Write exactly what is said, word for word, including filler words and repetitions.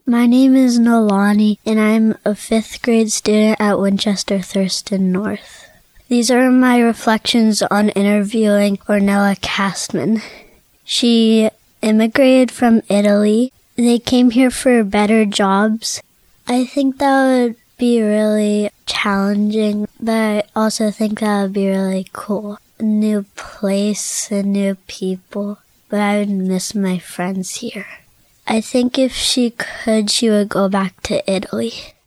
My name is Nolani, and I'm a fifth grade student at Winchester Thurston North. These are my reflections on interviewing Ornella Castman. She immigrated from Italy. They came here for better jobs. I think that would be really challenging, but I also think that would be really cool. A new place and new people, but I would miss my friends here. I think if she could, she would go back to Italy.